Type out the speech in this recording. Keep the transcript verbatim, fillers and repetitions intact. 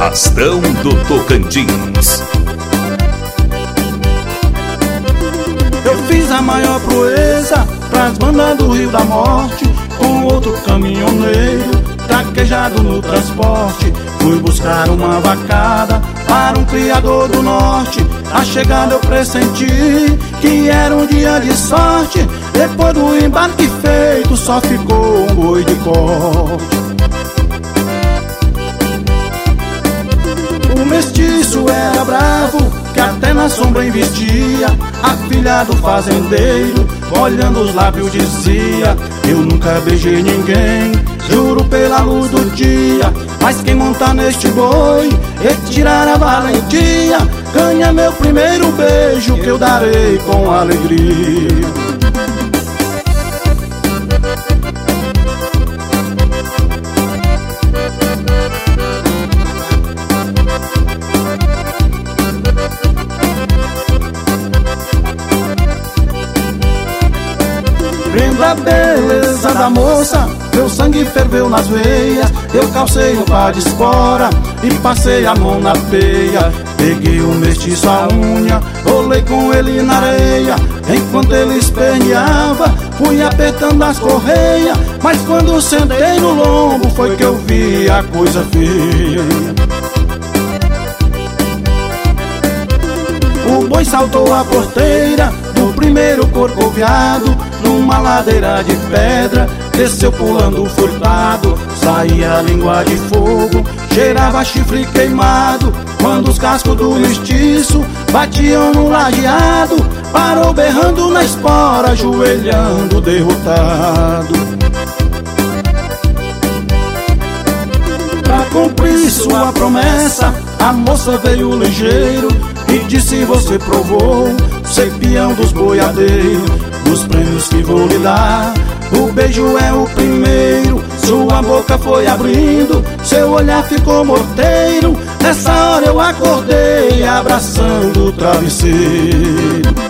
Arrastão do Tocantins. Eu fiz a maior proeza pras bandas do Rio da Morte, com outro caminhoneiro traquejado no transporte. Fui buscar uma vacada para um criador do norte. A chegada eu pressenti que era um dia de sorte. Depois do embarque feito só ficou um boi de corte. O mestiço era bravo, que até na sombra investia. A filha do fazendeiro, olhando os lábios, dizia: eu nunca beijei ninguém, juro pela luz do dia. Mas quem montar neste boi, retirar a valentia, ganha meu primeiro beijo, que eu darei com alegria. Vendo a beleza da moça, meu sangue ferveu nas veias. Eu calcei um par de espora e passei a mão na peia. Peguei o mestiço à unha, rolei com ele na areia. Enquanto ele esperneava, fui apertando as correias. Mas quando sentei no lombo, foi que eu vi a coisa feia. O boi saltou a porteira do primeiro corcoviado, numa ladeira de pedra, desceu pulando furtado. Saía a língua de fogo, cheirava chifre queimado. Quando os cascos do mestiço batiam no lajeado, parou berrando na espora, ajoelhando derrotado. Pra cumprir sua promessa, a moça veio ligeiro e disse: você provou ser peão dos boiadeiros. Dos prêmios que vou lhe dar, o beijo é o primeiro. Sua boca foi abrindo, seu olhar ficou morteiro. Nessa hora eu acordei abraçando o travesseiro.